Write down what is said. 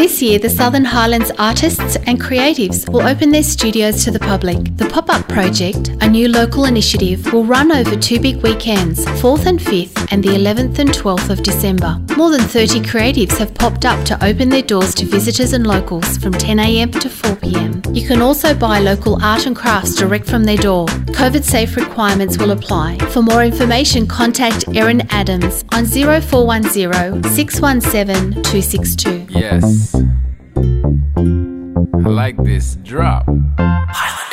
This year, the Southern Highlands artists and creatives will open their studios to the public. The Pop-Up Project, a new local initiative, will run over 2 big weekends, 4th and 5th and the 11th and 12th of December. More than 30 creatives have popped up to open their doors to visitors and locals from 10 a.m. to 4 p.m. You can also buy local art and crafts direct from their door. COVID-safe requirements will apply. For more information, contact Erin Adams on 0410 617 262. Yes. I like this drop.